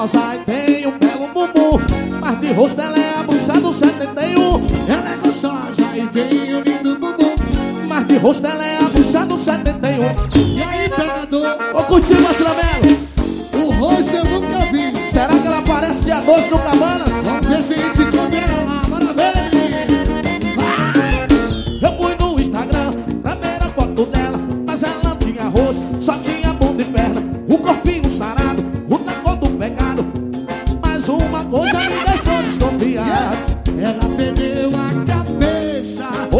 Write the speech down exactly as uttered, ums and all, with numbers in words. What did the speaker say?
gostosa e tem um belo bumbum, mas de rosto ela é a bucha do setenta e um. Ela é gostosa e tem um lindo bumbum, mas de rosto ela é a bucha do setenta e um. E aí, pegador? Vou curtir, Martina Mello. O rosto eu nunca vi. Será que ela aparece dia doze no Cabanas? Vamos ver se a gente come ela lá, bora ver. Eu fui no Instagram, pra ver a foto dela, mas ela não tinha rosto, só tinha bunda e perna, o corpinho sarado, o taco do pegado. Mas uma coisa me deixou desconfiado. Ela perdeu a cabeça